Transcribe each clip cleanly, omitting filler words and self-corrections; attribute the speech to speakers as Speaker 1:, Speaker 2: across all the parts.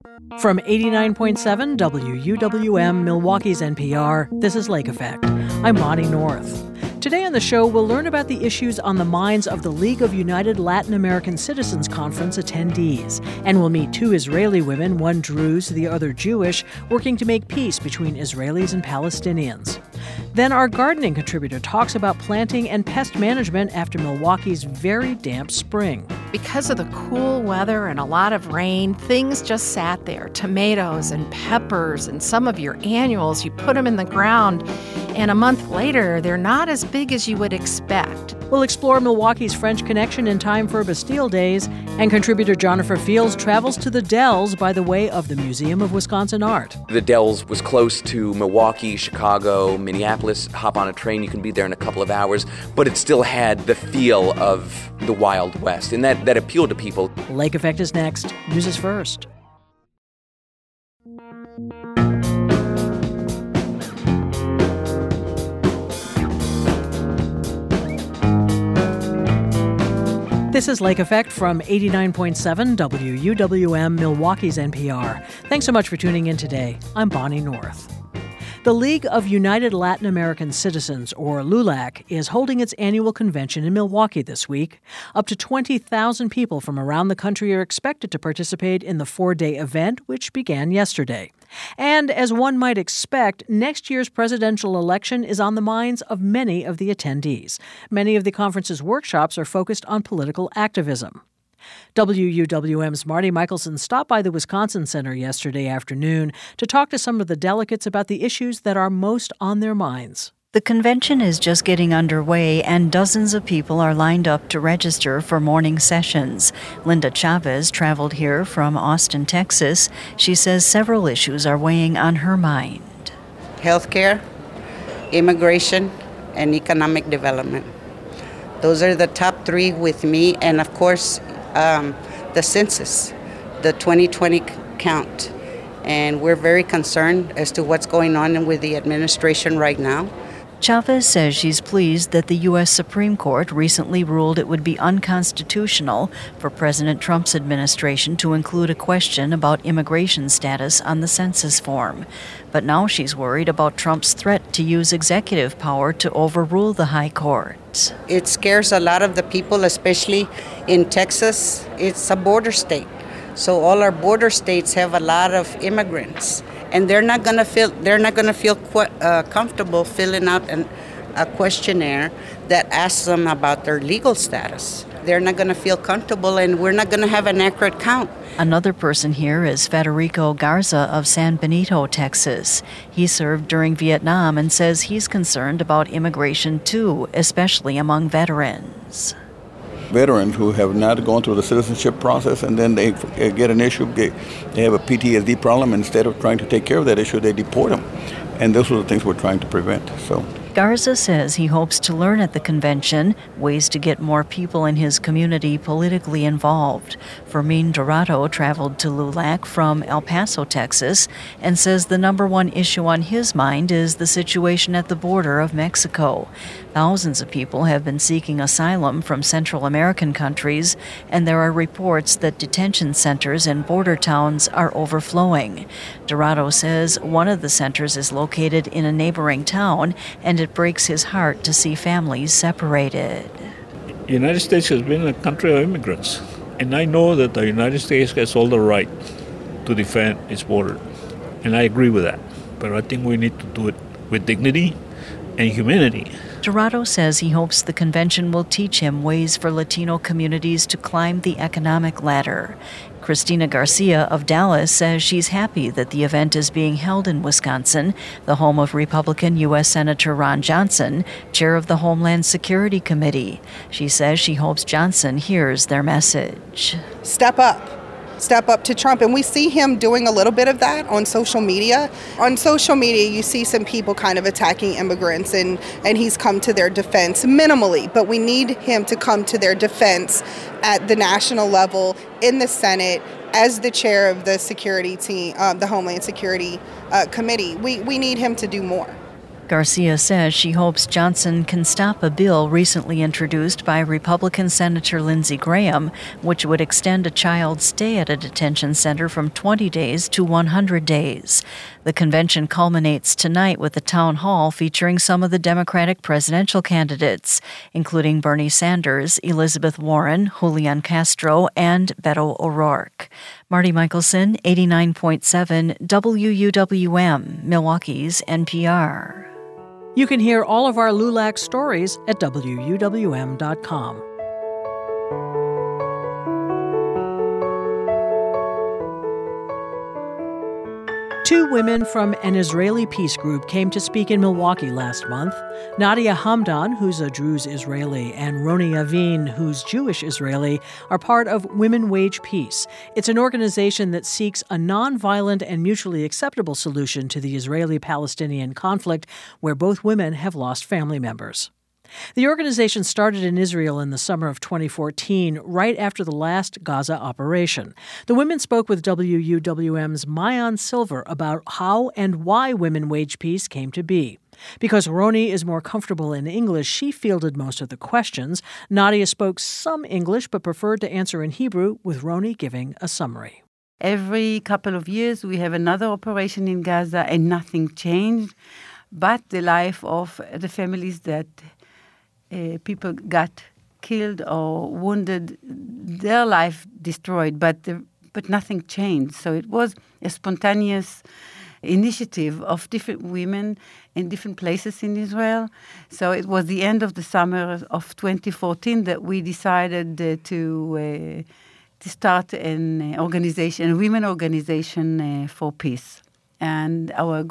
Speaker 1: From 89.7 WUWM, Milwaukee's NPR, this is Lake Effect. I'm Bonnie North. Today on the show, we'll learn about the issues on the minds of the League of United Latin American Citizens Conference attendees. And we'll meet two Israeli women, one Druze, the other Jewish, working to make peace between Israelis and Palestinians. Then our gardening contributor talks about planting and pest management after Milwaukee's very damp spring.
Speaker 2: Because of the cool weather and a lot of rain, things just sat there. Tomatoes and peppers and some of your annuals, you put them in the ground, and a month later, they're not as big as you would expect.
Speaker 1: We'll explore Milwaukee's French Connection in time for Bastille Days, and contributor Jennifer Fields travels to the Dells by the way of the Museum of Wisconsin Art.
Speaker 3: The Dells was close to Milwaukee, Chicago, Minneapolis. Hop on a train, you can be there in a couple of hours, but it still had the feel of the Wild West, and that appealed to people.
Speaker 1: Lake Effect is next. News is first. This is Lake Effect from 89.7 WUWM, Milwaukee's NPR. Thanks so much for tuning in today. I'm Bonnie North. The League of United Latin American Citizens, or LULAC, is holding its annual convention in Milwaukee this week. Up to 20,000 people from around the country are expected to participate in the four-day event, which began yesterday. And as one might expect, next year's presidential election is on the minds of many of the attendees. Many of the conference's workshops are focused on political activism. WUWM's Marty Michelson stopped by the Wisconsin Center yesterday afternoon to talk to some of the delegates about the issues that are most on their minds.
Speaker 4: The convention is just getting underway, and dozens of people are lined up to register for morning sessions. Linda Chavez traveled here from Austin, Texas. She says several issues are weighing on her mind.
Speaker 5: Healthcare, immigration, and economic development. Those are the top three with me, and of course, the census, the 2020 count. And we're very concerned as to what's going on with the administration right now.
Speaker 4: Chavez says she's pleased that the U.S. Supreme Court recently ruled it would be unconstitutional for President Trump's administration to include a question about immigration status on the census form. But now she's worried about Trump's threat to use executive power to overrule the high court.
Speaker 5: It scares a lot of the people, especially in Texas. It's a border state. So all our border states have a lot of immigrants. And they're not going to feel comfortable filling out a questionnaire that asks them about their legal status. They're not going to feel comfortable, and we're not going to have an accurate count.
Speaker 4: Another person here is Federico Garza of San Benito, Texas. He served during Vietnam and says he's concerned about immigration too, especially among veterans.
Speaker 6: Veterans who have not gone through the citizenship process, and then they get an issue, they have a PTSD problem. Instead of trying to take care of that issue, they deport them. And those are the things we're trying to prevent. So
Speaker 4: Garza says he hopes to learn at the convention ways to get more people in his community politically involved. Fermin Dorado traveled to LULAC from El Paso, Texas, and says the number one issue on his mind is the situation at the border of Mexico. Thousands of people have been seeking asylum from Central American countries, and there are reports that detention centers in border towns are overflowing. Dorado says one of the centers is located in a neighboring town, and it breaks his heart to see families separated.
Speaker 7: The United States has been a country of immigrants, and I know that the United States has all the right to defend its border, and I agree with that. But I think we need to do it with dignity and humanity.
Speaker 4: Dorado says he hopes the convention will teach him ways for Latino communities to climb the economic ladder. Cristina Garcia of Dallas says she's happy that the event is being held in Wisconsin, the home of Republican U.S. Senator Ron Johnson, chair of the Homeland Security Committee. She says she hopes Johnson hears their message.
Speaker 8: Step up to Trump. And we see him doing a little bit of that on social media. On social media, you see some people kind of attacking immigrants, and he's come to their defense minimally. But we need him to come to their defense at the national level, in the Senate, as the chair of the security team, the Homeland Security Committee. We need him to do more.
Speaker 4: Garcia says she hopes Johnson can stop a bill recently introduced by Republican Senator Lindsey Graham, which would extend a child's stay at a detention center from 20 days to 100 days. The convention culminates tonight with a town hall featuring some of the Democratic presidential candidates, including Bernie Sanders, Elizabeth Warren, Julian Castro, and Beto O'Rourke. Marty Michelson, 89.7 WUWM, Milwaukee's NPR.
Speaker 1: You can hear all of our LULAC stories at WUWM.com. Two women from an Israeli peace group came to speak in Milwaukee last month. Nadia Hamdan, who's a Druze Israeli, and Roni Avin, who's Jewish Israeli, are part of Women Wage Peace. It's an organization that seeks a nonviolent and mutually acceptable solution to the Israeli-Palestinian conflict, where both women have lost family members. The organization started in Israel in the summer of 2014, right after the last Gaza operation. The women spoke with WUWM's Maayan Silver about how and why Women Wage Peace came to be. Because Roni is more comfortable in English, she fielded most of the questions. Nadia spoke some English but preferred to answer in Hebrew, with Roni giving a summary.
Speaker 9: Every couple of years we have another operation in Gaza and nothing changed, but the life of the families that people got killed or wounded, their life destroyed, but nothing changed. So it was a spontaneous initiative of different women in different places in Israel. So it was the end of the summer of 2014 that we decided to start an organization, a women organization for peace. And our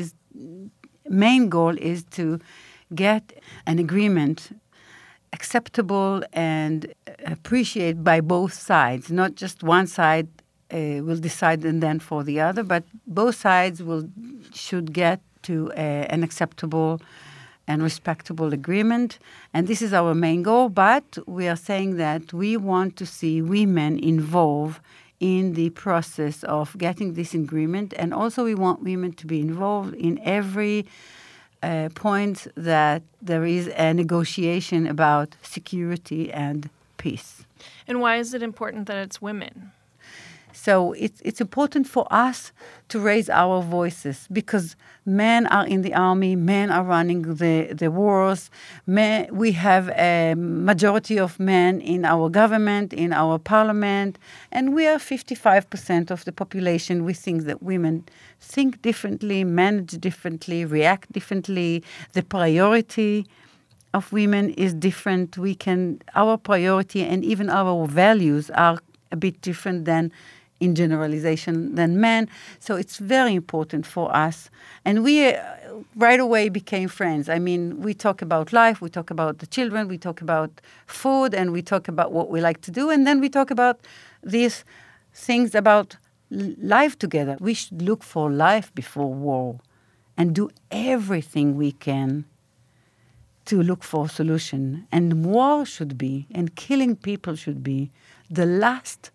Speaker 9: main goal is to get an agreement acceptable and appreciated by both sides. Not just one side will decide and then for the other, but both sides should get to an acceptable and respectable agreement. And this is our main goal, but we are saying that we want to see women involved in the process of getting this agreement, and also we want women to be involved in every point that there is a negotiation about security and peace.
Speaker 10: And why is it important that it's women?
Speaker 9: So it's important for us to raise our voices because men are in the army, men are running the wars, we have a majority of men in our government, in our parliament, and we are 55% of the population. We think that women think differently, manage differently, react differently. The priority of women is different. Our priority and even our values are a bit different than in generalization than men. So it's very important for us. And we right away became friends. I mean, we talk about life, we talk about the children, we talk about food, and we talk about what we like to do. And then we talk about these things about life together. We should look for life before war and do everything we can to look for a solution. And war should be, and killing people should be, the last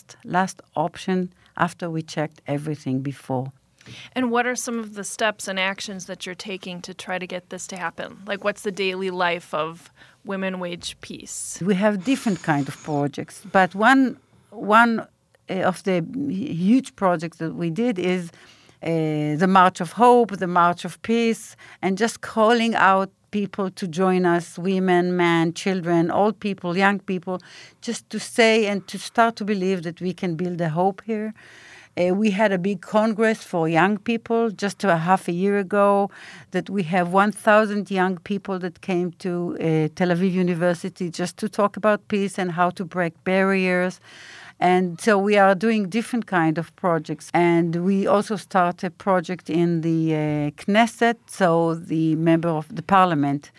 Speaker 9: option after we checked everything before.
Speaker 10: And what are some of the steps and actions that you're taking to try to get this to happen? Like, what's the daily life of Women Wage Peace?
Speaker 9: We have different kind of projects, but one of the huge projects that we did is the March of Hope, the March of Peace, and just calling out people to join us, women, men, children, old people, young people, just to say and to start to believe that we can build a hope here. We had a big congress for young people just half a year ago, that we have 1,000 young people that came to Tel Aviv University just to talk about peace and how to break barriers. And so we are doing different kind of projects. And we also start a project in the Knesset, so the member of the parliament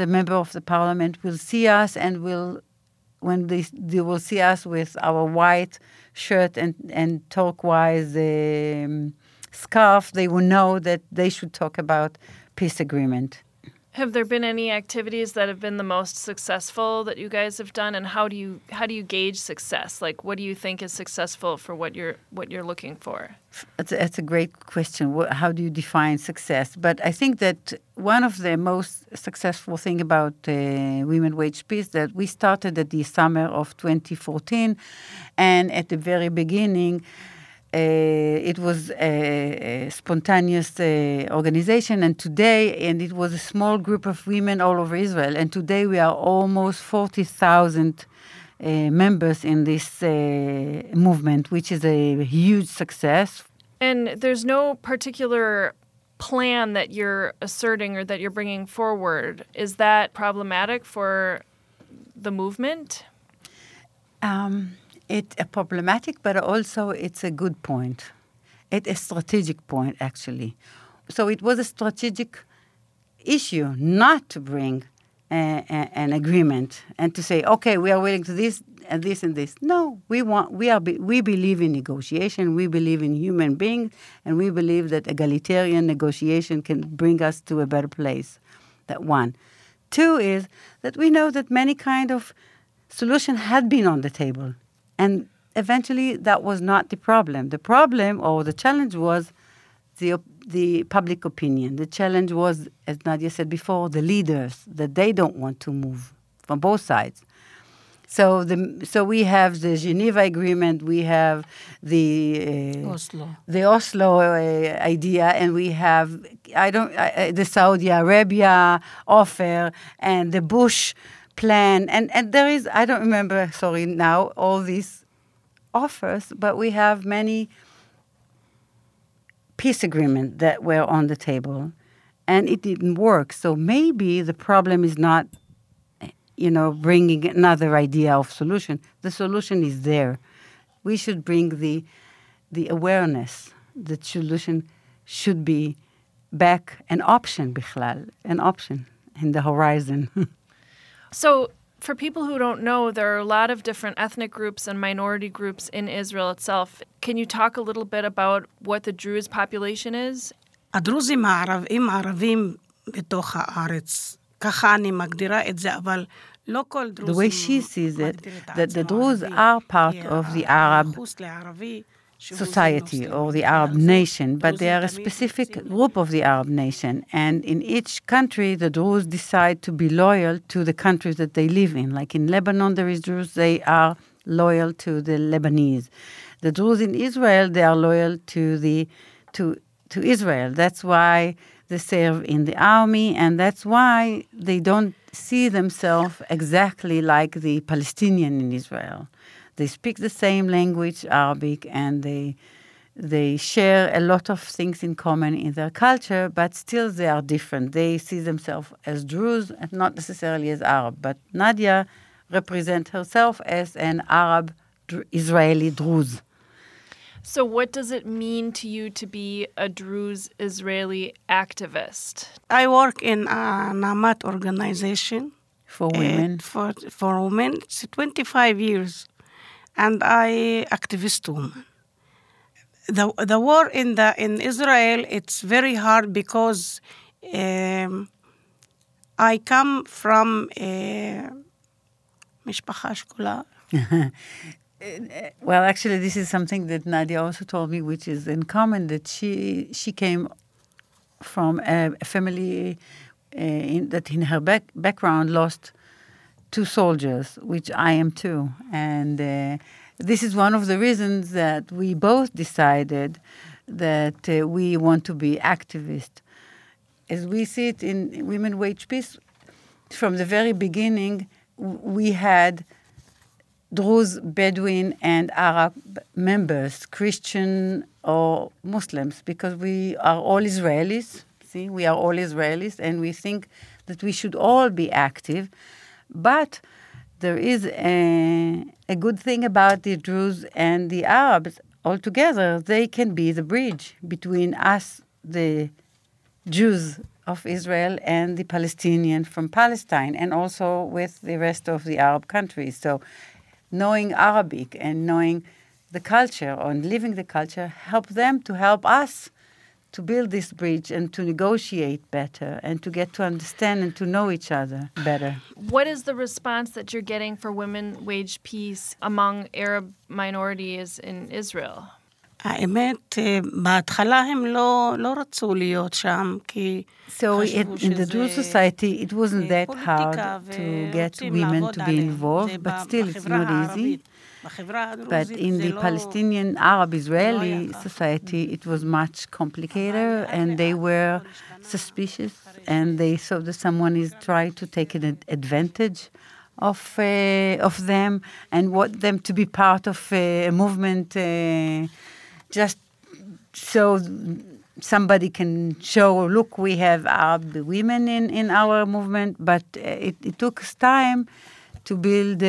Speaker 9: will see us and when they will see us with our white shirt and turquoise scarf, they will know that they should talk about peace agreement.
Speaker 10: Have there been any activities that have been the most successful that you guys have done, and how do you gauge success? Like, what do you think is successful for what you're looking for?
Speaker 9: That's a great question. How do you define success? But I think that one of the most successful thing about Women Wage Peace that we started at the summer of 2014, and at the very beginning, it was a spontaneous organization, and it was a small group of women all over Israel, and today we are almost 40,000 members in this movement, which is a huge success.
Speaker 10: And there's no particular plan that you're asserting or that you're bringing forward. Is that problematic for the movement?
Speaker 9: It's problematic, but also it's a good point. It's a strategic point, actually. So it was a strategic issue not to bring an agreement and to say, okay, we are willing to this and this and this. No, we believe in negotiation. We believe in human beings, and we believe that egalitarian negotiation can bring us to a better place. That one. Two is that we know that many kind of solution had been on the table. And eventually, that was not the problem. The problem or the challenge was the public opinion. The challenge was, as Nadia said before, the leaders, that they don't want to move from both sides. So we have the Geneva Agreement, we have the Oslo idea, and we have the Saudi Arabia offer and the Bush plan, and there is, I don't remember, sorry, now, all these offers, but we have many peace agreements that were on the table, and it didn't work. So maybe the problem is not, bringing another idea of solution. The solution is there. We should bring the awareness that solution should be back an option, bichlal, an option in the horizon.
Speaker 10: So, for people who don't know, there are a lot of different ethnic groups and minority groups in Israel itself. Can you talk a little bit about what the Druze population is?
Speaker 11: הדרוזים הערבים ערבים בתוך הארץ. ככה אני מגדירה את זה, אבל לא כל דרוזים...
Speaker 9: The way she sees it, that the Druze are part of the Arab society or the Arab nation, but they are a specific group of the Arab nation. And in each country, the Druze decide to be loyal to the countries that they live in. Like in Lebanon, there is Druze, they are loyal to the Lebanese. The Druze in Israel, they are loyal to Israel. That's why they serve in the army, and that's why they don't see themselves exactly like the Palestinian in Israel. They speak the same language, Arabic, and they share a lot of things in common in their culture, but still they are different. They see themselves as Druze and not necessarily as Arab. But Nadia represents herself as an Arab Israeli Druze.
Speaker 10: So what does it mean to you to be a Druze Israeli activist?
Speaker 11: I work in a Naamat organization.
Speaker 9: For women?
Speaker 11: For women. It's 25 years. And I activist woman. The war in Israel, it's very hard because I come from משפחה שכולה.
Speaker 9: Well, actually, this is something that Nadia also told me, which is in common, that she came from a family that in her background lost 2 soldiers, which I am too. And this is one of the reasons that we both decided that we want to be activists. As we see it in Women Wage Peace, from the very beginning, we had Druze, Bedouin, and Arab members, Christian or Muslims, because we are all Israelis. See, we are all Israelis, and we think that we should all be active. But there is a good thing about the Druze and the Arabs altogether. They can be the bridge between us, the Jews of Israel, and the Palestinian from Palestine, and also with the rest of the Arab countries. So knowing Arabic and knowing the culture and living the culture help them to help us to build this bridge and to negotiate better and to get to understand and to know each other better.
Speaker 10: What is the response that you're getting for women wage peace among Arab minorities in Israel?
Speaker 11: האמת, בהתחלה הם לא רצו להיות שם, כי
Speaker 9: So in the Jewish society, it wasn't that hard to get women to be involved, but still it's not easy. But in the Palestinian Arab-Israeli society, it was much complicated, and they were suspicious, and they saw that someone is trying to take an advantage of them and want them to be part of a movement just so somebody can show, look, we have Arab women in our movement, but it took us time to build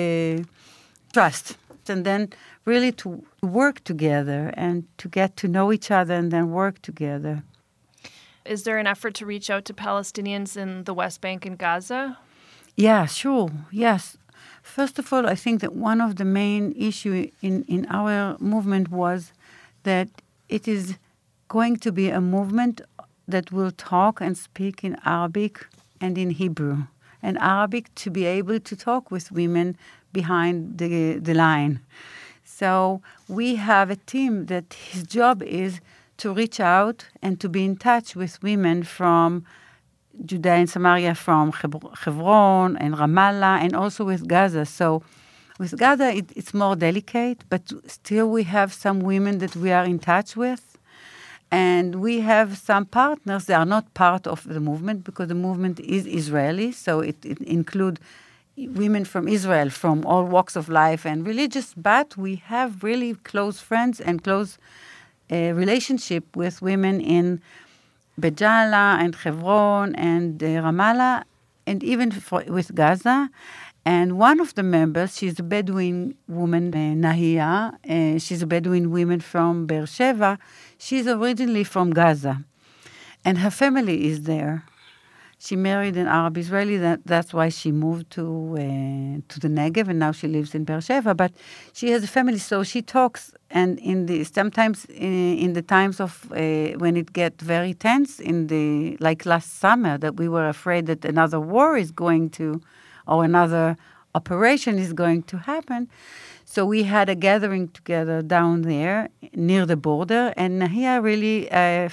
Speaker 9: trust and then really to work together and to get to know each other and then work together.
Speaker 10: Is there an effort to reach out to Palestinians in the West Bank and Gaza?
Speaker 9: Yeah, sure, yes. First of all, I think that one of the main issues in our movement was that it is going to be a movement that will talk and speak in Arabic and in Hebrew. And Arabic to be able to talk with women behind the line. So we have a team that his job is to reach out and to be in touch with women from Judea and Samaria, from Hebron and Ramallah, and also with Gaza. So with Gaza, it's more delicate, but still we have some women that we are in touch with. And we have some partners that are not part of the movement because the movement is Israeli, so it includes women from Israel, from all walks of life and religious, but we have really close friends and close relationship with women in Beit Jala and Hebron and Ramallah, and even with Gaza. And one of the members, she's a Bedouin woman, Nahia. She's a Bedouin woman from Beersheba. She's originally from Gaza, and her family is there. She married an Arab Israeli. That's why she moved to the Negev, and now she lives in Beersheba. But she has a family, so she talks. And sometimes in the times of when it gets very tense, like last summer, that we were afraid that another war is going to, or another operation is going to happen. So we had a gathering together down there near the border, and Nahia really,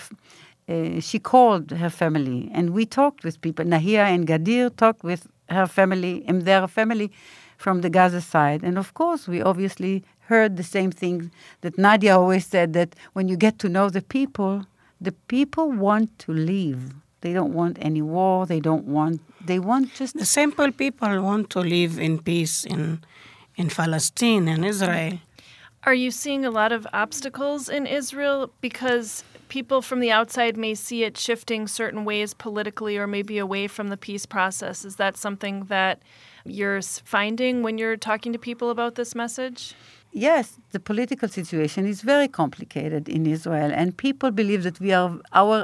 Speaker 9: she called her family, and we talked with people. Nahia and Gadir talked with her family and their family from the Gaza side. And of course, we obviously heard the same thing that Nadia always said, that when you get to know the people want to leave. They don't want any war. They want just...
Speaker 11: The simple people want to live in peace in Palestine and Israel.
Speaker 10: Are you seeing a lot of obstacles in Israel? Because people from the outside may see it shifting certain ways politically or maybe away from the peace process. Is that something that you're finding when you're talking to people about this message?
Speaker 9: Yes, the political situation is very complicated in Israel, and people believe that we are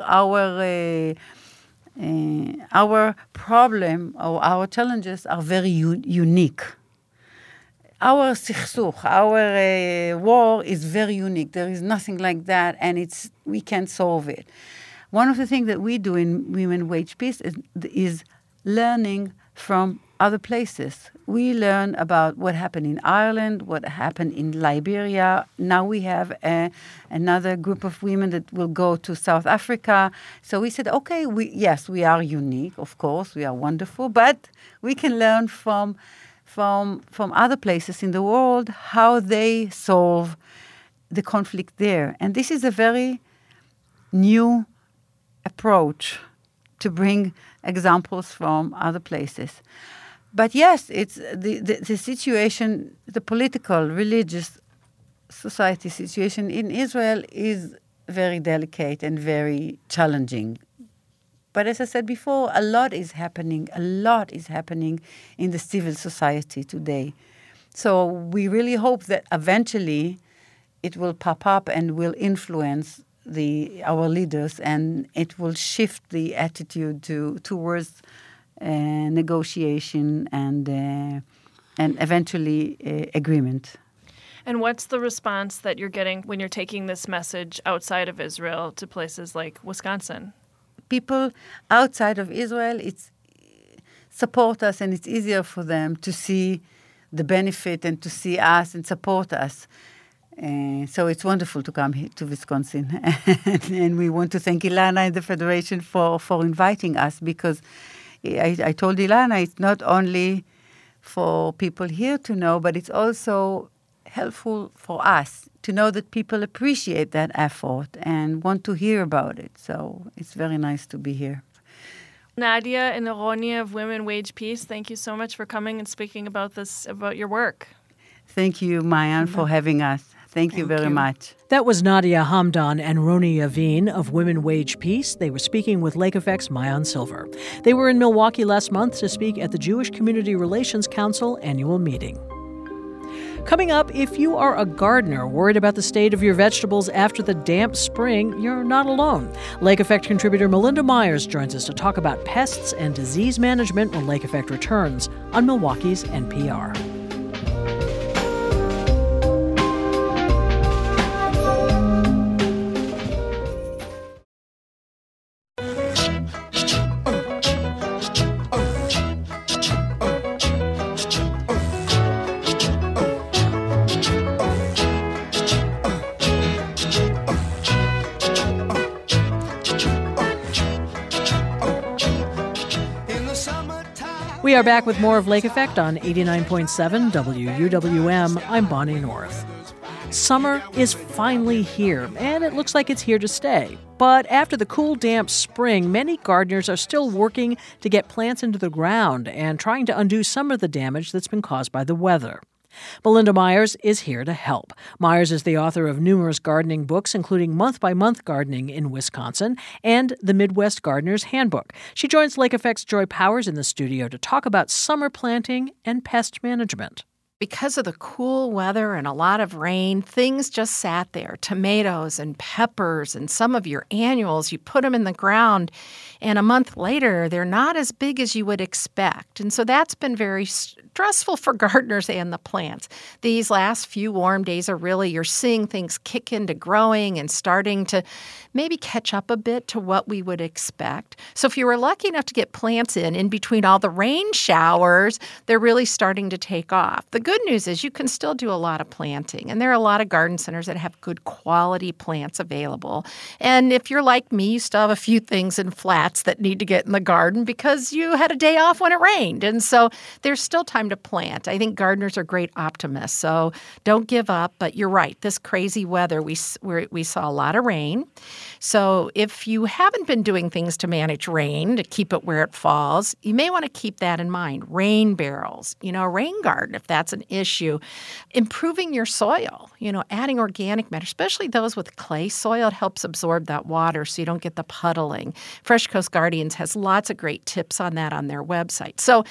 Speaker 9: our problem or our challenges are very unique. Our sikhsukh, our war is very unique. There is nothing like that, and we can't solve it. One of the things that we do in Women Wage Peace is learning from other places. We learn about what happened in Ireland, what happened in Liberia. Now we have another group of women that will go to South Africa. So we said, okay, we are unique, of course, we are wonderful, but we can learn from other places in the world how they solve the conflict there. And this is a very new approach to bring examples from other places. But yes, it's the situation, the political, religious society situation in Israel is very delicate and very challenging. But as I said before, a lot is happening in the civil society today. So we really hope that eventually it will pop up and will influence our leaders, and it will shift the attitude towards negotiation and eventually agreement.
Speaker 10: And what's the response that you're getting when you're taking this message outside of Israel to places like Wisconsin?
Speaker 9: People outside of Israel, support us, and it's easier for them to see the benefit and to see us and support us. So it's wonderful to come here to Wisconsin. And we want to thank Ilana and the Federation for inviting us, because I told Ilana it's not only for people here to know, but it's also helpful for us to know that people appreciate that effort and want to hear about it. So it's very nice to be here.
Speaker 10: Nadia and Ronnie of Women Wage Peace, thank you so much for coming and speaking about your work.
Speaker 9: Thank you, Mayan, for having us. Thank you very much.
Speaker 1: That was Nadia Hamdan and Roni Yavin of Women Wage Peace. They were speaking with Lake Effect's Maayan Silver. They were in Milwaukee last month to speak at the Jewish Community Relations Council annual meeting. Coming up, if you are a gardener worried about the state of your vegetables after the damp spring, you're not alone. Lake Effect contributor Melinda Myers joins us to talk about pests and disease management when Lake Effect returns on Milwaukee's NPR. We are back with more of Lake Effect on 89.7 WUWM. I'm Bonnie North. Summer is finally here, and it looks like it's here to stay. But after the cool, damp spring, many gardeners are still working to get plants into the ground and trying to undo some of the damage that's been caused by the weather. Melinda Myers is here to help. Myers is the author of numerous gardening books, including Month by Month Gardening in Wisconsin and The Midwest Gardener's Handbook. She joins Lake Effect's Joy Powers in the studio to talk about summer planting and pest management.
Speaker 2: Because of the cool weather and a lot of rain, things just sat there. Tomatoes and peppers and some of your annuals, you put them in the ground, and a month later, they're not as big as you would expect. And so that's been very stressful for gardeners and the plants. These last few warm days are really, you're seeing things kick into growing and starting to maybe catch up a bit to what we would expect. So if you were lucky enough to get plants in between all the rain showers, they're really starting to take off. The good news is you can still do a lot of planting, and there are a lot of garden centers that have good quality plants available. And if you're like me, you still have a few things in flats that need to get in the garden because you had a day off when it rained. And so there's still time to plant. I think gardeners are great optimists, so don't give up. But you're right, this crazy weather, we saw a lot of rain. So if you haven't been doing things to manage rain, to keep it where it falls, you may want to keep that in mind. Rain barrels, a rain garden, if that's an issue. Improving your soil, adding organic matter, especially those with clay soil, it helps absorb that water so you don't get the puddling. Fresh Coast Guardians has lots of great tips on that on their website. So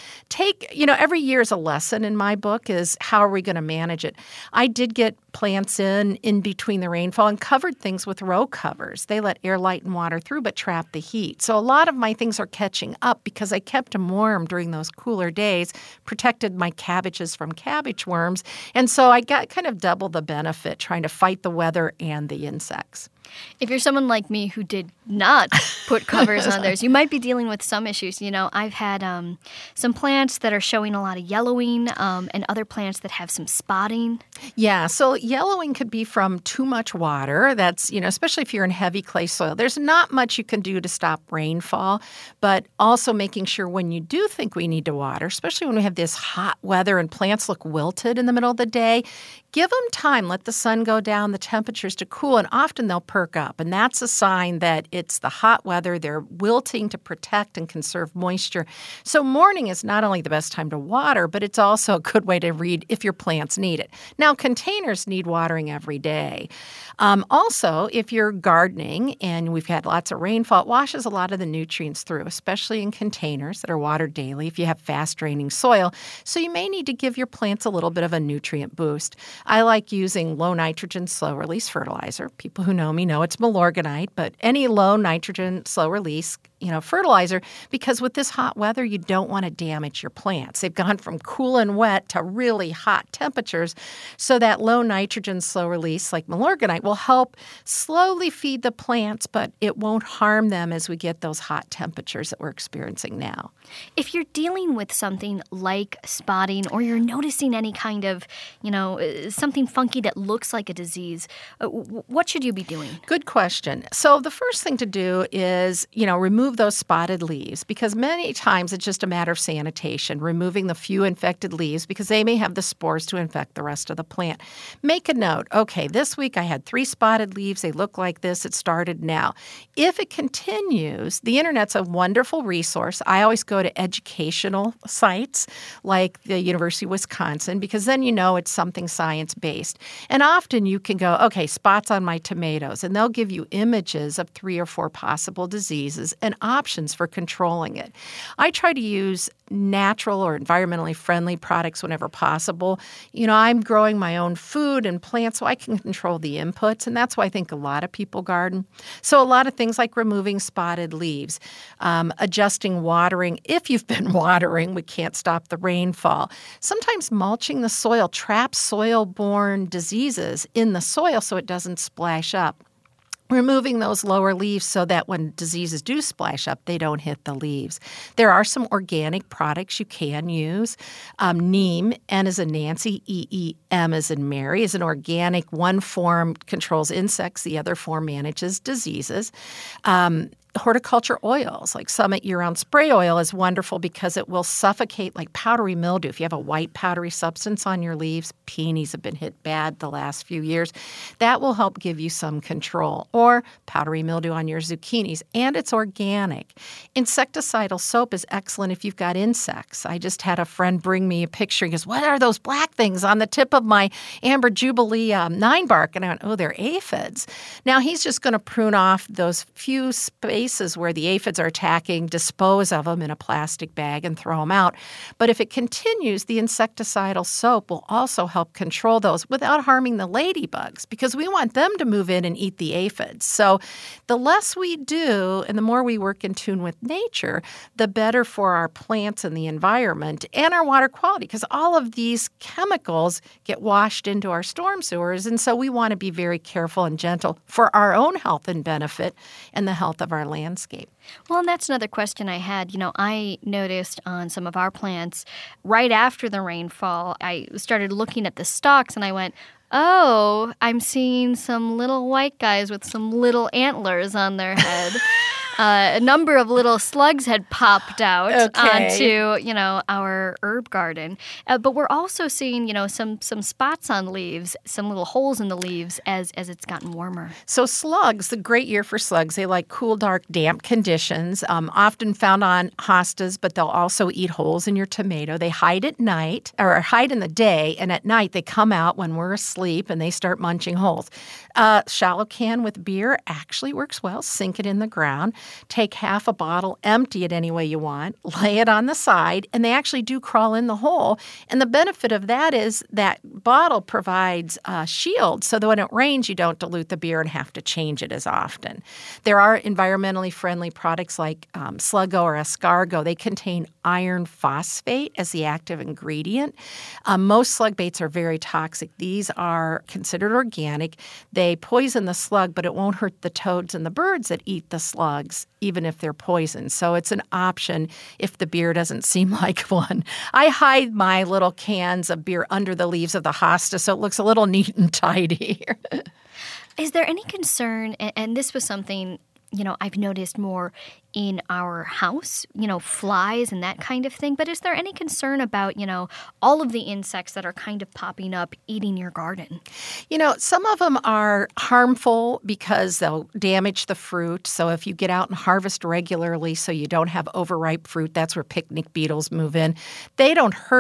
Speaker 2: every year is a lesson in my book is how are we going to manage it? I did get plants in between the rainfall and covered things with row covers. They let air, light, and water through but trap the heat. So a lot of my things are catching up because I kept them warm during those cooler days, protected my cabbages from cabbage worms, and so I got kind of double the benefit trying to fight the weather and the insects.
Speaker 12: If you're someone like me who did not put covers on theirs, you might be dealing with some issues. I've had some plants that are showing a lot of yellowing and other plants that have some spotting.
Speaker 2: Yeah, so yellowing could be from too much water. That's, especially if you're in heavy clay soil. There's not much you can do to stop rainfall, but also making sure when you do think we need to water, especially when we have this hot weather and plants look wilted in the middle of the day, give them time. Let the sun go down, the temperatures to cool, and often they'll perk up. And that's a sign that it's the hot weather. They're wilting to protect and conserve moisture. So morning is not only the best time to water, but it's also a good way to read if your plants need it. Now, containers need watering every day. Also, if you're gardening and we've had lots of rainfall, it washes a lot of the nutrients through, especially in containers that are watered daily if you have fast-draining soil. So you may need to give your plants a little bit of a nutrient boost. I like using low nitrogen, slow-release fertilizer. People who know me know it's Milorganite, but any low nitrogen, slow-release, fertilizer, because with this hot weather, you don't want to damage your plants. They've gone from cool and wet to really hot temperatures. So that low nitrogen, slow release like Milorganite will help slowly feed the plants, but it won't harm them as we get those hot temperatures that we're experiencing now.
Speaker 12: If you're dealing with something like spotting, or you're noticing any kind of, something funky that looks like a disease, what should you be doing?
Speaker 2: Good question. So the first thing to do is, remove those spotted leaves, because many times it's just a matter of sanitation, removing the few infected leaves because they may have the spores to infect the rest of the plant. Make a note. Okay, this week I had 3 spotted leaves. They look like this. It started now. If it continues, the internet's a wonderful resource. I always go to educational sites like the University of Wisconsin, because then it's something science-based. And often you can go, okay, spots on my tomatoes, and they'll give you images of 3 or 4 possible diseases and options for controlling it. I try to use natural or environmentally friendly products whenever possible. I'm growing my own food and plants, so I can control the inputs, and that's why I think a lot of people garden. So a lot of things like removing spotted leaves, adjusting watering. If you've been watering, we can't stop the rainfall. Sometimes mulching the soil traps soil-borne diseases in the soil so it doesn't splash up. Removing those lower leaves so that when diseases do splash up, they don't hit the leaves. There are some organic products you can use. Neem, N as in Nancy, EEM as in Mary, is an organic. One form controls insects, the other form manages diseases. Horticulture oils, like Summit Year-Round Spray Oil, is wonderful because it will suffocate like powdery mildew. If you have a white powdery substance on your leaves, peonies have been hit bad the last few years, that will help give you some control. Or powdery mildew on your zucchinis, and it's organic. Insecticidal soap is excellent if you've got insects. I just had a friend bring me a picture. He goes, what are those black things on the tip of my Amber Jubilee 9-bark? And I went, oh, they're aphids. Now he's just going to prune off those few spaces where the aphids are attacking, dispose of them in a plastic bag and throw them out. But if it continues, the insecticidal soap will also help control those without harming the ladybugs, because we want them to move in and eat the aphids. So the less we do and the more we work in tune with nature, the better for our plants and the environment and our water quality, because all of these chemicals get washed into our storm sewers. And so we want to be very careful and gentle for our own health and benefit and the health of our landscape.
Speaker 12: Well, and that's another question I had. I noticed on some of our plants right after the rainfall, I started looking at the stalks and I went, oh, I'm seeing some little white guys with some little antlers on their head. A number of little slugs had popped out onto, our herb garden. But we're also seeing, some spots on leaves, some little holes in the leaves as it's gotten warmer.
Speaker 2: So slugs, a great year for slugs. They like cool, dark, damp conditions, often found on hostas, but they'll also eat holes in your tomato. They hide at night, or hide in the day, and at night they come out when we're asleep and they start munching holes. Shallow can with beer actually works well. Sink it in the ground. Take half a bottle, empty it any way you want, lay it on the side, and they actually do crawl in the hole. And the benefit of that is that bottle provides a shield so that when it rains, you don't dilute the beer and have to change it as often. There are environmentally friendly products like Sluggo or Escargot. They contain iron phosphate as the active ingredient. Most slug baits are very toxic. These are considered organic. They poison the slug, but it won't hurt the toads and the birds that eat the slugs, even if they're poisoned. So it's an option if the beer doesn't seem like one. I hide my little cans of beer under the leaves of the hosta so it looks a little neat and tidy.
Speaker 12: Is there any concern, and this was something I've noticed more in our house, flies and that kind of thing. But is there any concern about, all of the insects that are kind of popping up, eating your garden?
Speaker 2: Some of them are harmful because they'll damage the fruit. So if you get out and harvest regularly so you don't have overripe fruit, that's where picnic beetles move in. They don't hurt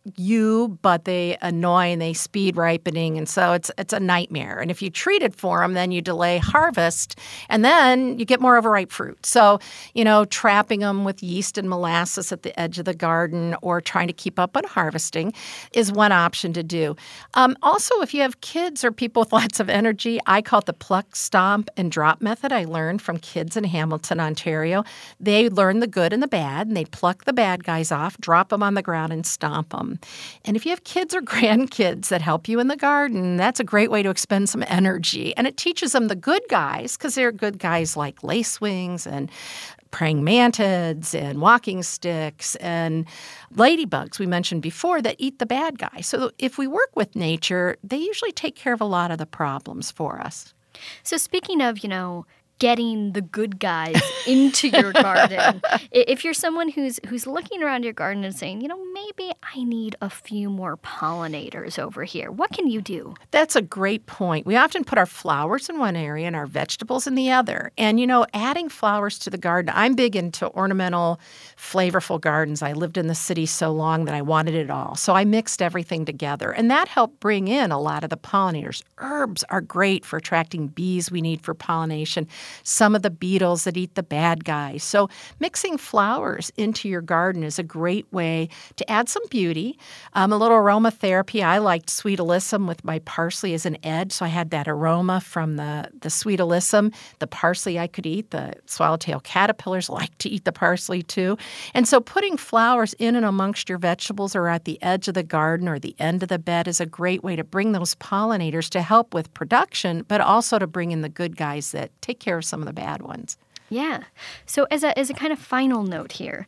Speaker 2: you, but they annoy and they speed ripening, and so it's a nightmare. And if you treat it for them, then you delay harvest, and then you get more overripe fruit. So, trapping them with yeast and molasses at the edge of the garden or trying to keep up on harvesting is one option to do. Also, if you have kids or people with lots of energy, I call it the pluck, stomp, and drop method I learned from kids in Hamilton, Ontario. They learn the good and the bad, and they pluck the bad guys off, drop them on the ground, and stomp them. And if you have kids or grandkids that help you in the garden, that's a great way to expend some energy. And it teaches them the good guys, because they're good guys like lacewings and praying mantids and walking sticks and ladybugs we mentioned before that eat the bad guy. So if we work with nature, they usually take care of a lot of the problems for us.
Speaker 12: So speaking of, getting the good guys into your garden. If you're someone who's looking around your garden and saying, maybe I need a few more pollinators over here, what can you do?
Speaker 2: That's a great point. We often put our flowers in one area and our vegetables in the other. And, adding flowers to the garden, I'm big into ornamental, flavorful gardens. I lived in the city so long that I wanted it all. So I mixed everything together. And that helped bring in a lot of the pollinators. Herbs are great for attracting bees we need for pollination. Some of the beetles that eat the bad guys. So mixing flowers into your garden is a great way to add some beauty. A little aromatherapy. I liked sweet alyssum with my parsley as an edge, so I had that aroma from the sweet alyssum. The parsley I could eat. The swallowtail caterpillars like to eat the parsley too. And so putting flowers in and amongst your vegetables or at the edge of the garden or the end of the bed is a great way to bring those pollinators to help with production, but also to bring in the good guys that take care of some of the bad ones.
Speaker 12: Yeah. So as a kind of final note here,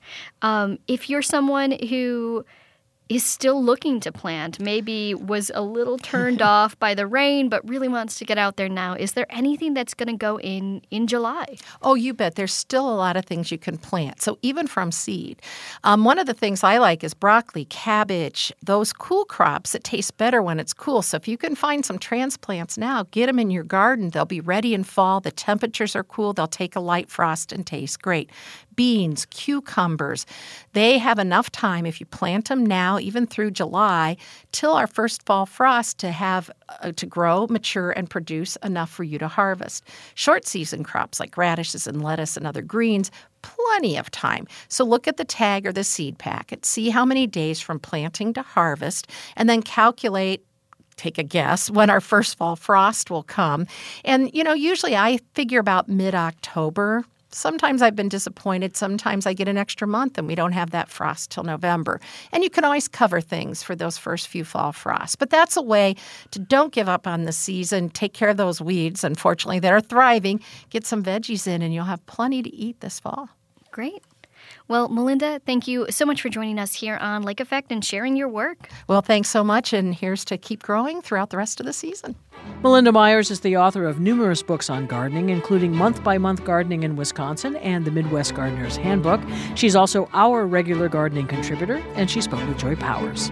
Speaker 12: if you're someone who is still looking to plant, maybe was a little turned off by the rain, but really wants to get out there now, is there anything that's going to go in July?
Speaker 2: Oh, you bet. There's still a lot of things you can plant. So even from seed. One of the things I like is broccoli, cabbage, those cool crops that taste better when it's cool. So if you can find some transplants now, get them in your garden. They'll be ready in fall. The temperatures are cool. They'll take a light frost and taste great. Beans, cucumbers, they have enough time if you plant them now, even through July, till our first fall frost to have to grow, mature, and produce enough for you to harvest. Short season crops like radishes and lettuce and other greens, plenty of time. So look at the tag or the seed packet, see how many days from planting to harvest, and then calculate, take a guess, when our first fall frost will come. And, usually I figure about mid-October. Sometimes I've been disappointed. Sometimes I get an extra month and we don't have that frost till November. And you can always cover things for those first few fall frosts. But that's a way to don't give up on the season. Take care of those weeds, unfortunately, that are thriving. Get some veggies in and you'll have plenty to eat this fall.
Speaker 12: Great. Well, Melinda, thank you so much for joining us here on Lake Effect and sharing your work.
Speaker 2: Well, thanks so much, and here's to keep growing throughout the rest of the season.
Speaker 1: Melinda Myers is the author of numerous books on gardening, including Month by Month Gardening in Wisconsin and the Midwest Gardener's Handbook. She's also our regular gardening contributor, and she spoke with Joy Powers.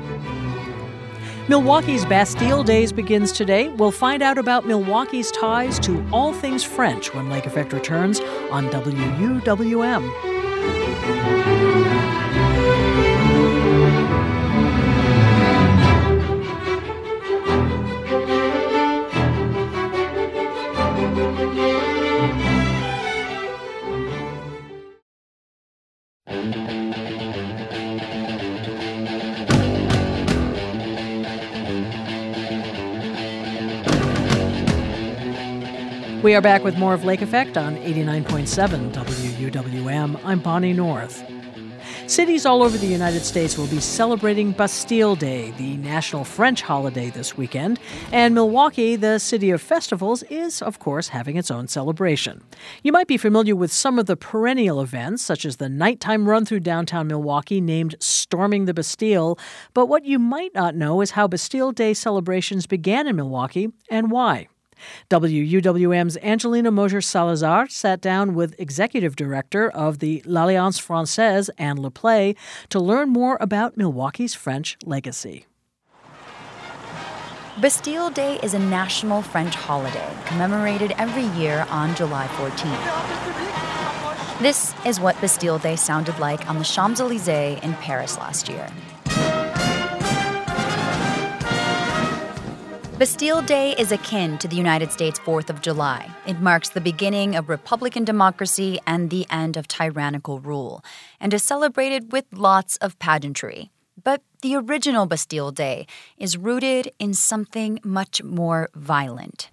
Speaker 1: Milwaukee's Bastille Days begins today. We'll find out about Milwaukee's ties to all things French when Lake Effect returns on WUWM. We are back with more of Lake Effect on 89.7 WUWM. I'm Bonnie North. Cities all over the United States will be celebrating Bastille Day, the national French holiday this weekend. And Milwaukee, the city of festivals, is, of course, having its own celebration. You might be familiar with some of the perennial events, such as the nighttime run through downtown Milwaukee named Storming the Bastille. But what you might not know is how Bastille Day celebrations began in Milwaukee and why. WUWM's Angelina Mosier-Salazar sat down with Executive Director of the L'Alliance Française, Anne Leplay, to learn more about Milwaukee's French legacy.
Speaker 13: Bastille Day is a national French holiday commemorated every year on July 14th. This is what Bastille Day sounded like on the Champs-Élysées in Paris last year. Bastille Day is akin to the United States 4th of July. It marks the beginning of Republican democracy and the end of tyrannical rule, and is celebrated with lots of pageantry. But the original Bastille Day is rooted in something much more violent.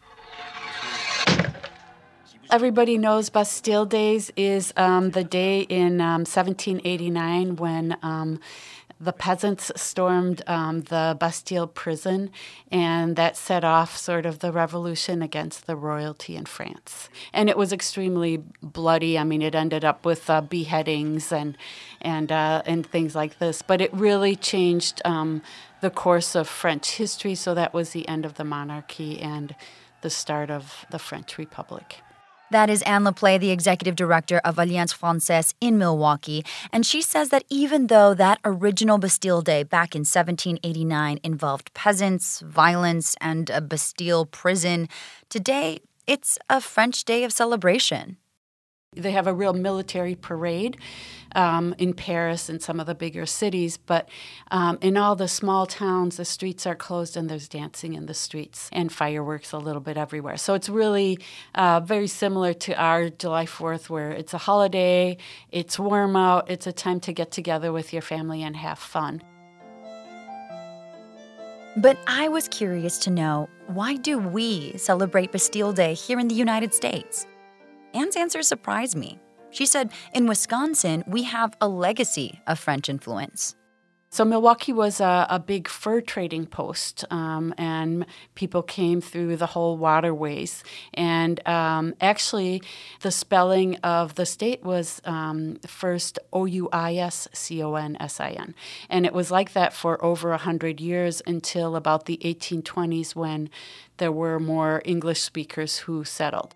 Speaker 14: Everybody knows Bastille Days is the day in 1789 when the peasants stormed the Bastille prison, and that set off sort of the revolution against the royalty in France. And it was extremely bloody. I mean, it ended up with beheadings and things like this. But it really changed the course of French history, so that was the end of the monarchy and the start of the French Republic.
Speaker 13: That is Anne Laplay, the executive director of Alliance Française in Milwaukee, and she says that even though that original Bastille Day back in 1789 involved peasants, violence, and a Bastille prison, today it's a French day of celebration.
Speaker 14: They have a real military parade in Paris and some of the bigger cities, but in all the small towns, the streets are closed and there's dancing in the streets and fireworks a little bit everywhere. So it's really very similar to our July 4th, where it's a holiday, it's warm out, it's a time to get together with your family and have fun.
Speaker 13: But I was curious to know, why do we celebrate Bastille Day here in the United States? Anne's answer surprised me. She said, in Wisconsin, we have a legacy of French influence.
Speaker 14: So Milwaukee was a big fur trading post, and people came through the whole waterways. And actually, the spelling of the state was first Ouisconsin. And it was like that for over 100 years until about the 1820s, when there were more English speakers who settled.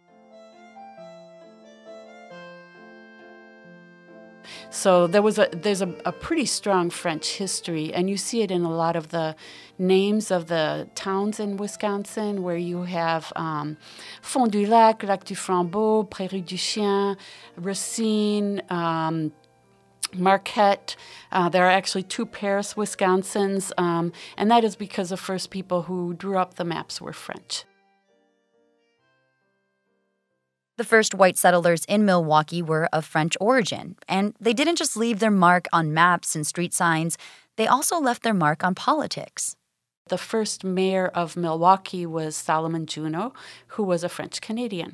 Speaker 14: So there's a pretty strong French history, and you see it in a lot of the names of the towns in Wisconsin, where you have Fond du Lac, Lac du Flambeau, Prairie du Chien, Racine, Marquette. There are actually 2 Paris, Wisconsins, and that is because the first people who drew up the maps were French.
Speaker 13: The first white settlers in Milwaukee were of French origin, and they didn't just leave their mark on maps and street signs, they also left their mark on politics.
Speaker 14: The first mayor of Milwaukee was Solomon Juneau, who was a French Canadian.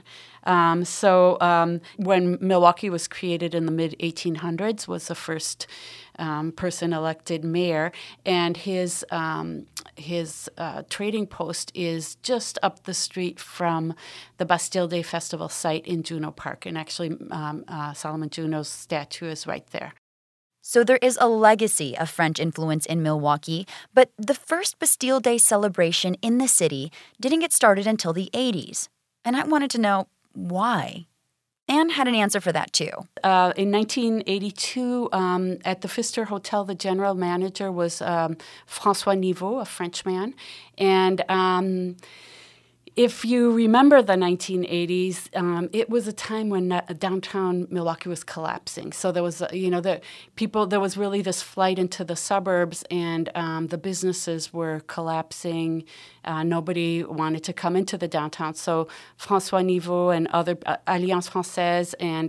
Speaker 14: When Milwaukee was created in the mid-1800s, was the first person elected mayor, and his trading post is just up the street from the Bastille Day Festival site in Juneau Park, and actually Solomon Juneau's statue is right there.
Speaker 13: So there is a legacy of French influence in Milwaukee, but the first Bastille Day celebration in the city didn't get started until the 80s. And I wanted to know why. Anne had an answer for that, too.
Speaker 14: In 1982, at the Pfister Hotel, the general manager was François Niveau, a Frenchman. And if you remember the 1980s, it was a time when downtown Milwaukee was collapsing. So there was, there was really this flight into the suburbs, and the businesses were collapsing. Nobody wanted to come into the downtown. So François Niveau and other Alliance Française and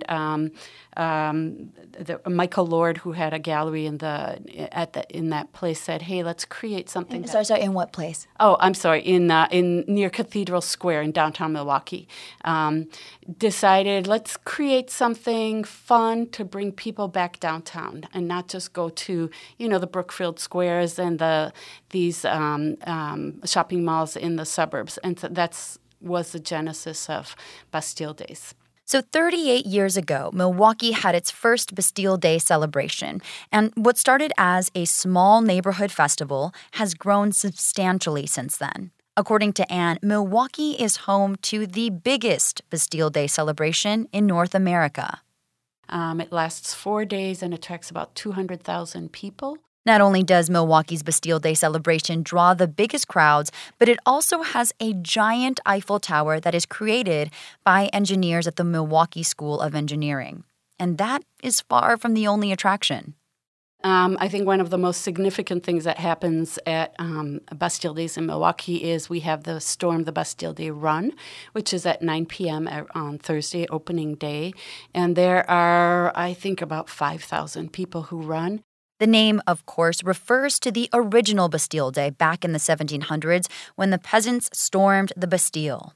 Speaker 14: Michael Lord, who had a gallery in that place, said, "Hey, let's create something."
Speaker 13: Sorry, in what place?
Speaker 14: Oh, I'm sorry, in near Cathedral Square in downtown Milwaukee. Decided, let's create something fun to bring people back downtown and not just go to the Brookfield Squares and these shopping malls in the suburbs. And so was the genesis of Bastille Days.
Speaker 13: So 38 years ago, Milwaukee had its first Bastille Day celebration, and what started as a small neighborhood festival has grown substantially since then. According to Anne, Milwaukee is home to the biggest Bastille Day celebration in North America.
Speaker 14: It lasts 4 days and attracts about 200,000 people.
Speaker 13: Not only does Milwaukee's Bastille Day celebration draw the biggest crowds, but it also has a giant Eiffel Tower that is created by engineers at the Milwaukee School of Engineering. And that is far from the only attraction.
Speaker 14: I think one of the most significant things that happens at Bastille Days in Milwaukee is we have the Storm the Bastille Day Run, which is at 9 p.m. on Thursday, opening day. And there are, I think, about 5,000 people who run.
Speaker 13: The name, of course, refers to the original Bastille Day back in the 1700s when the peasants stormed the Bastille.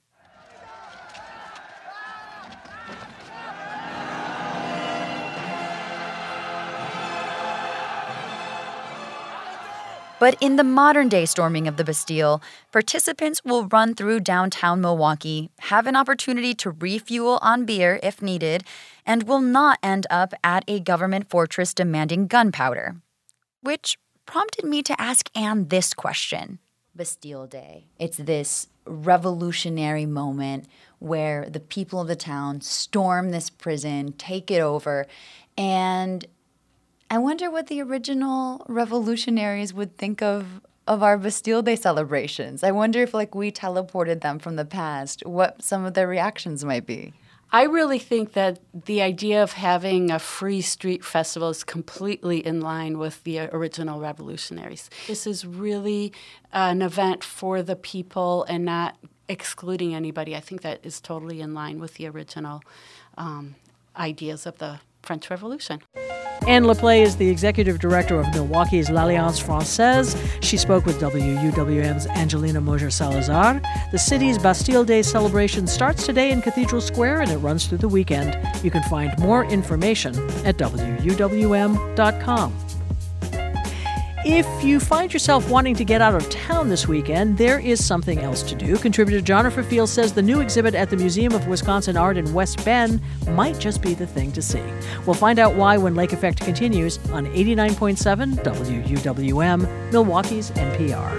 Speaker 13: But in the modern-day storming of the Bastille, participants will run through downtown Milwaukee, have an opportunity to refuel on beer if needed, and will not end up at a government fortress demanding gunpowder. Which prompted me to ask Anne this question. Bastille Day. It's this revolutionary moment where the people of the town storm this prison, take it over, and I wonder what the original revolutionaries would think of our Bastille Day celebrations. I wonder if, we teleported them from the past, what some of their reactions might be.
Speaker 14: I really think that the idea of having a free street festival is completely in line with the original revolutionaries. This is really an event for the people and not excluding anybody. I think that is totally in line with the original ideas of the French Revolution.
Speaker 1: Anne LaPlay is the executive director of Milwaukee's L'Alliance Française. She spoke with WUWM's Angelina Moser-Salazar. The city's Bastille Day celebration starts today in Cathedral Square and it runs through the weekend. You can find more information at WUWM.com. If you find yourself wanting to get out of town this weekend, there is something else to do. Contributor Jonathan Fields says the new exhibit at the Museum of Wisconsin Art in West Bend might just be the thing to see. We'll find out why when Lake Effect continues on 89.7 WUWM, Milwaukee's NPR.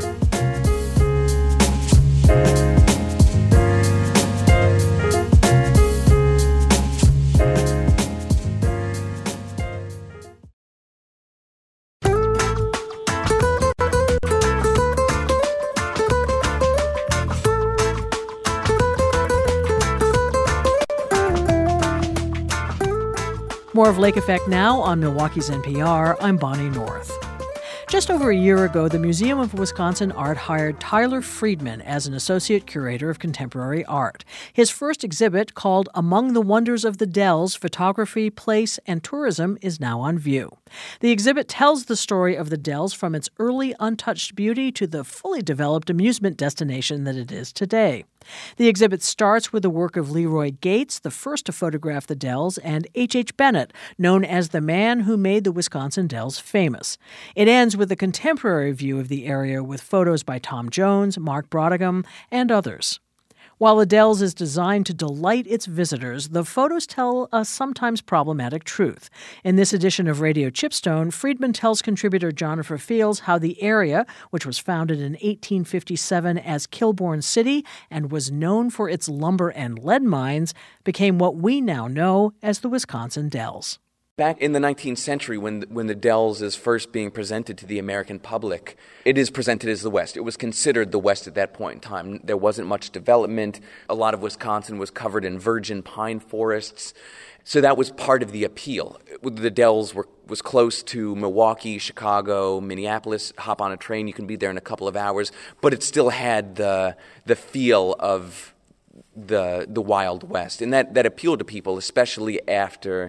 Speaker 1: More of Lake Effect now on Milwaukee's NPR. I'm Bonnie North. Just over a year ago, the Museum of Wisconsin Art hired Tyler Friedman as an associate curator of contemporary art. His first exhibit, called Among the Wonders of the Dells, Photography, Place, and Tourism, is now on view. The exhibit tells the story of the Dells from its early untouched beauty to the fully developed amusement destination that it is today. The exhibit starts with the work of Leroy Gates, the first to photograph the Dells, and H.H. Bennett, known as the man who made the Wisconsin Dells famous. It ends with a contemporary view of the area with photos by Tom Jones, Mark Brodegum, and others. While the Dells is designed to delight its visitors, the photos tell a sometimes problematic truth. In this edition of Radio Chipstone, Friedman tells contributor Jonathan Fields how the area, which was founded in 1857 as Kilbourne City and was known for its lumber and lead mines, became what we now know as the Wisconsin Dells.
Speaker 3: Back in the 19th century, when the Dells is first being presented to the American public, it is presented as the West. It was considered the West at that point in time. There wasn't much development. A lot of Wisconsin was covered in virgin pine forests. So that was part of the appeal. The Dells was close to Milwaukee, Chicago, Minneapolis. Hop on a train, you can be there in a couple of hours. But it still had the feel of the Wild West. And that appealed to people, especially after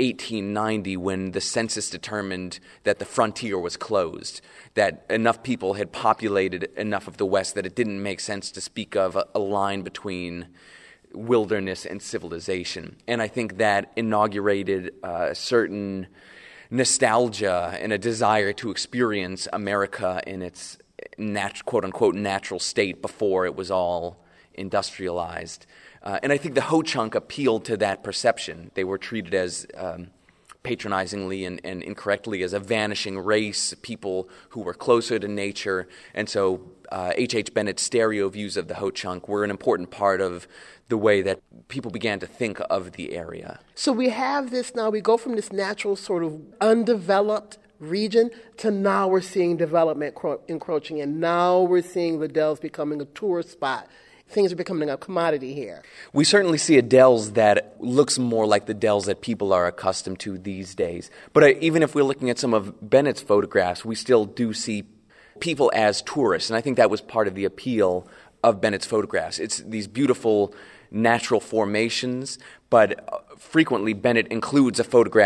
Speaker 3: 1890, when the census determined that the frontier was closed, that enough people had populated enough of the West that it didn't make sense to speak of a line between wilderness and civilization. And I think that inaugurated a certain nostalgia and a desire to experience America in its quote-unquote natural state before it was all industrialized. And I think the Ho-Chunk appealed to that perception. They were treated as patronizingly and incorrectly as a vanishing race, people who were closer to nature. And so H.H. Bennett's stereo views of the Ho-Chunk were an important part of the way that people began to think of the area.
Speaker 15: So we have this now, we go from this natural sort of undeveloped region to now we're seeing development encroaching, and now we're seeing the Dells becoming a tourist spot things are becoming a commodity here.
Speaker 3: We certainly see a Dells that looks more like the Dells that people are accustomed to these days. But even if we're looking at some of Bennett's photographs, we still do see people as tourists, and I think that was part of the appeal of Bennett's photographs. It's these beautiful natural formations, but frequently Bennett includes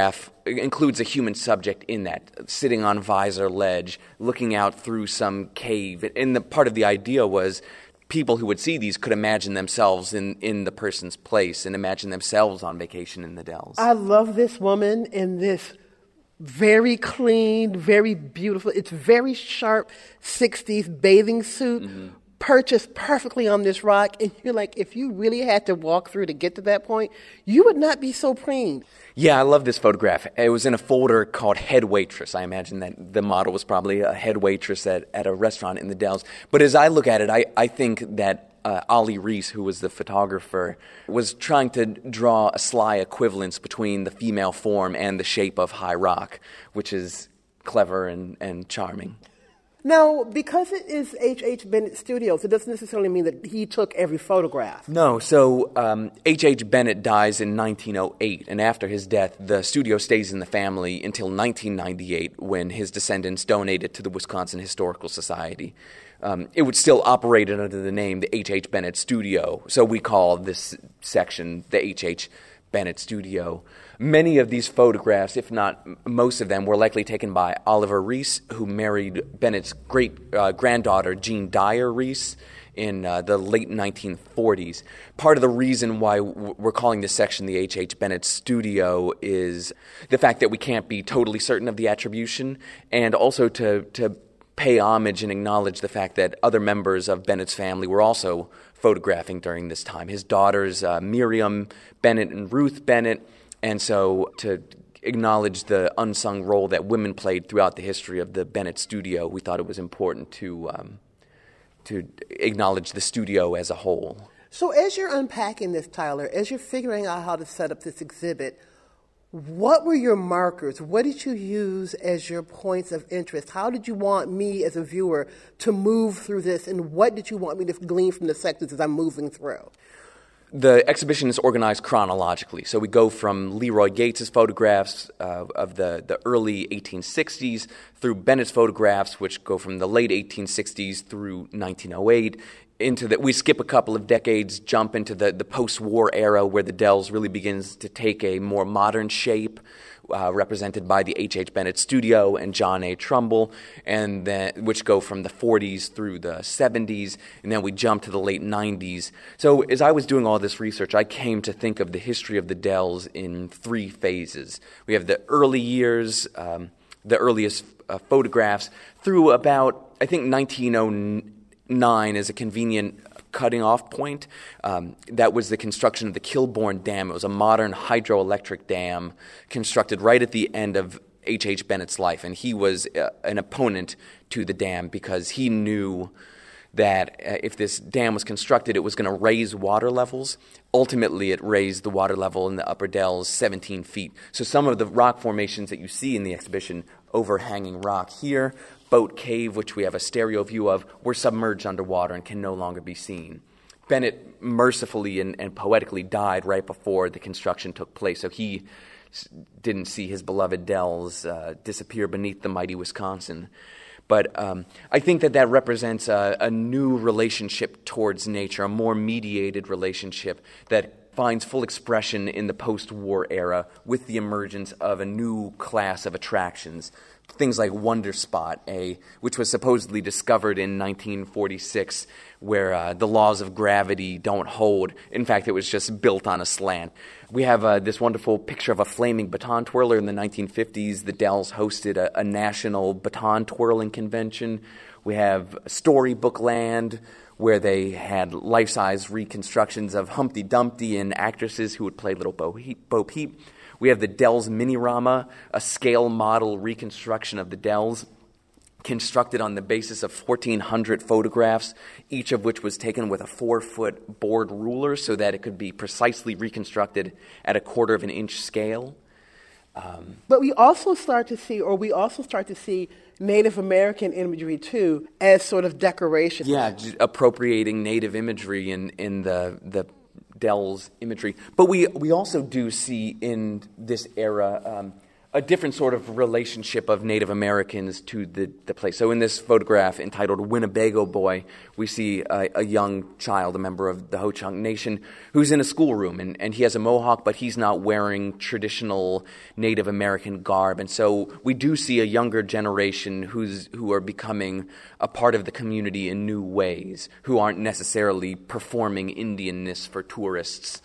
Speaker 3: a human subject in that, sitting on Visor Ledge, looking out through some cave. And part of the idea was people who would see these could imagine themselves in the person's place and imagine themselves on vacation in the Dells.
Speaker 15: I love this woman in this very clean, very beautiful, it's very sharp 60s bathing suit, perched perfectly on this rock. And you're like, if you really had to walk through to get to that point, you would not be so preened.
Speaker 3: Yeah, I love this photograph. It was in a folder called Head Waitress. I imagine that the model was probably a head waitress at a restaurant in the Dells. But as I look at it, I think that Ollie Reese, who was the photographer, was trying to draw a sly equivalence between the female form and the shape of High Rock, which is clever and charming.
Speaker 15: Now, because it is H.H. Bennett Studios, it doesn't necessarily mean that he took every photograph.
Speaker 3: No, so H.H. Bennett dies in 1908, and after his death, the studio stays in the family until 1998, when his descendants donate it to the Wisconsin Historical Society. It would still operate under the name the H.H. Bennett Studio, so we call this section the H.H. Bennett Studio. Many of these photographs, if not most of them, were likely taken by Oliver Reese, who married Bennett's great-granddaughter, Jean Dyer Reese, in the late 1940s. Part of the reason why we're calling this section the H.H. Bennett Studio is the fact that we can't be totally certain of the attribution, and also to pay homage and acknowledge the fact that other members of Bennett's family were also photographing during this time. His daughters, Miriam Bennett and Ruth Bennett, and so to acknowledge the unsung role that women played throughout the history of the Bennett Studio, we thought it was important to acknowledge the studio as a whole.
Speaker 15: So as you're unpacking this, Tyler, as you're figuring out how to set up this exhibit, what were your markers? What did you use as your points of interest? How did you want me as a viewer to move through this, and what did you want me to glean from the sections as I'm moving through?
Speaker 3: The exhibition is organized chronologically, so we go from Leroy Gates's photographs of the early 1860s through Bennett's photographs, which go from the late 1860s through 1908. We skip a couple of decades, jump into the post-war era where the Dells really begins to take a more modern shape, represented by the H.H. Bennett Studio and John A. Trumbull, and then, which go from the 40s through the 70s, and then we jump to the late 90s. So as I was doing all this research, I came to think of the history of the Dells in three phases. We have the early years, the earliest photographs, through about, I think, 1909 is a convenient cutting off point. That was the construction of the Kilbourne Dam. It was a modern hydroelectric dam constructed right at the end of H.H. Bennett's life, and he was an opponent to the dam because he knew that if this dam was constructed, it was going to raise water levels. Ultimately, it raised the water level in the Upper Dells 17 feet. So some of the rock formations that you see in the exhibition, overhanging rock here, Boat Cave, which we have a stereo view of, were submerged underwater and can no longer be seen. Bennett mercifully and poetically died right before the construction took place, so he didn't see his beloved Dells disappear beneath the mighty Wisconsin. But I think that represents a new relationship towards nature, a more mediated relationship that finds full expression in the post-war era with the emergence of a new class of attractions. Things like Wonder Spot, which was supposedly discovered in 1946, where the laws of gravity don't hold. In fact, it was just built on a slant. We have this wonderful picture of a flaming baton twirler in the 1950s. The Dells hosted a national baton twirling convention. We have Storybook Land, where they had life-size reconstructions of Humpty Dumpty and actresses who would play Little Bo Peep. We have the Dells Minirama, a scale model reconstruction of the Dells, constructed on the basis of 1,400 photographs, each of which was taken with a 4-foot board ruler so that it could be precisely reconstructed at a 1/4 of an inch scale.
Speaker 15: But we also start to see Native American imagery, too, as sort of decoration.
Speaker 3: Yeah, appropriating Native imagery in the Dells imagery. But we also do see in this era a different sort of relationship of Native Americans to the place. So in this photograph entitled Winnebago Boy, we see a young child, a member of the Ho-Chunk Nation, who's in a schoolroom, and he has a mohawk, but he's not wearing traditional Native American garb. And so we do see a younger generation who are becoming a part of the community in new ways, who aren't necessarily performing Indianness for tourists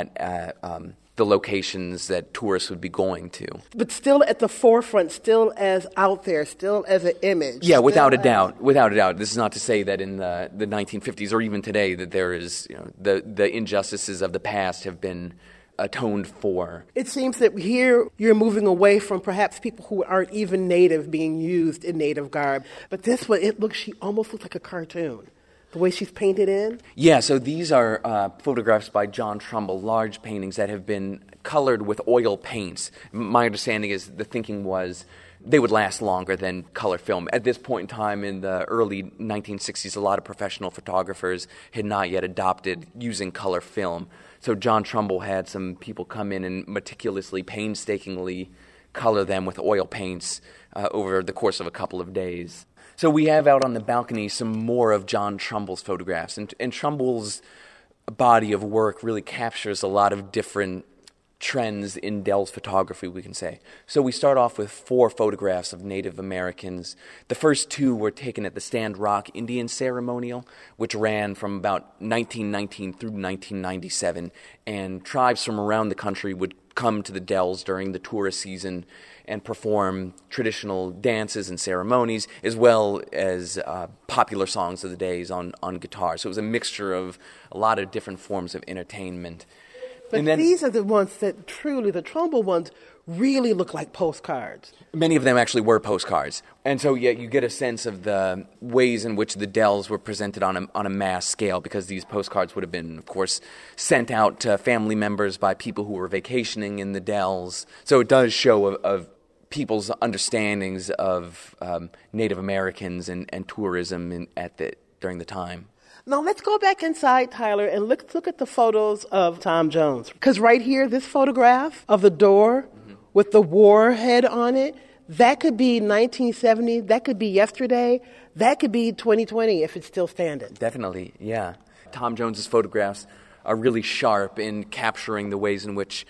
Speaker 3: at the locations that tourists would be going to.
Speaker 15: But still at the forefront, still as out there, still as an image.
Speaker 3: Yeah, without a doubt. This is not to say that in the 1950s or even today that there is, the injustices of the past have been atoned for.
Speaker 15: It seems that here you're moving away from perhaps people who aren't even Native being used in Native garb. But this one, she almost looks like a cartoon. The way she's painted in?
Speaker 3: Yeah, so these are photographs by John Trumbull, large paintings that have been colored with oil paints. My understanding is the thinking was they would last longer than color film. At this point in time, in the early 1960s, a lot of professional photographers had not yet adopted using color film. So John Trumbull had some people come in and meticulously, painstakingly color them with oil paints over the course of a couple of days. So we have out on the balcony some more of John Trumbull's photographs. And Trumbull's body of work really captures a lot of different trends in Dells photography, we can say. So we start off with 4 photographs of Native Americans. The first 2 were taken at the Stand Rock Indian Ceremonial, which ran from about 1919 through 1997. And tribes from around the country would come to the Dells during the tourist season and perform traditional dances and ceremonies, as well as popular songs of the days on guitar. So it was a mixture of a lot of different forms of entertainment.
Speaker 15: But these are the ones that truly, the Trumbull ones, really look like postcards.
Speaker 3: Many of them actually were postcards. And so, yeah, you get a sense of the ways in which the Dells were presented on a mass scale, because these postcards would have been, of course, sent out to family members by people who were vacationing in the Dells. So it does show of people's understandings of Native Americans and tourism during the time.
Speaker 15: Now let's go back inside, Tyler, and look at the photos of Tom Jones. Because right here, this photograph of the door with the warhead on it, that could be 1970, that could be yesterday, that could be 2020 if it's still standing.
Speaker 3: Definitely, yeah. Tom Jones's photographs are really sharp in capturing the ways in which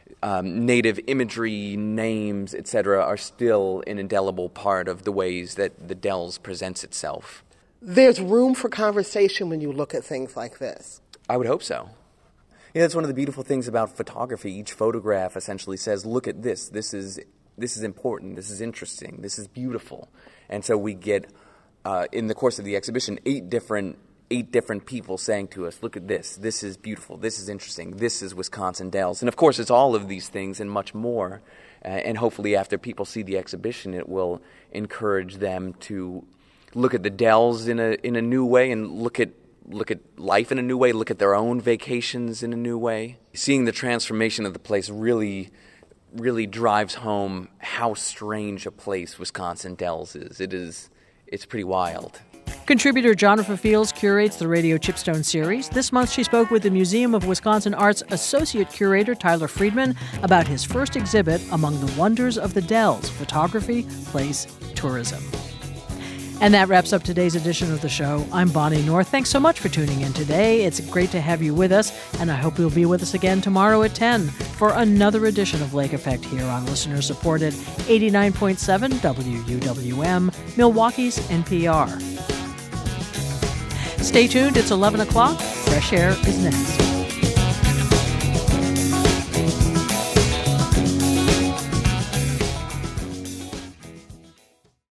Speaker 3: Native imagery, names, etc., are still an indelible part of the ways that the Dells presents itself.
Speaker 15: There's room for conversation when you look at things like this.
Speaker 3: I would hope so. Yeah, that's one of the beautiful things about photography. Each photograph essentially says, look at this. This is important. This is interesting. This is beautiful. And so we get, in the course of the exhibition, eight different people saying to us, look at this. This is beautiful. This is interesting. This is Wisconsin Dells. And of course, it's all of these things and much more. And hopefully after people see the exhibition, it will encourage them to look at the Dells in a new way and look at life in a new way, look at their own vacations in a new way. Seeing the transformation of the place really drives home how strange a place Wisconsin Dells is. It's pretty wild.
Speaker 1: Contributor Jonathan Fields curates the Radio Chipstone series. This month she spoke with the Museum of Wisconsin Art's Associate Curator Tyler Friedman about his first exhibit, Among the Wonders of the Dells, Photography, Place, Tourism. And that wraps up today's edition of the show. I'm Bonnie North. Thanks so much for tuning in today. It's great to have you with us, and I hope you'll be with us again tomorrow at 10 for another edition of Lake Effect here on listener-supported 89.7 WUWM, Milwaukee's NPR. Stay tuned. It's 11 o'clock. Fresh Air is next.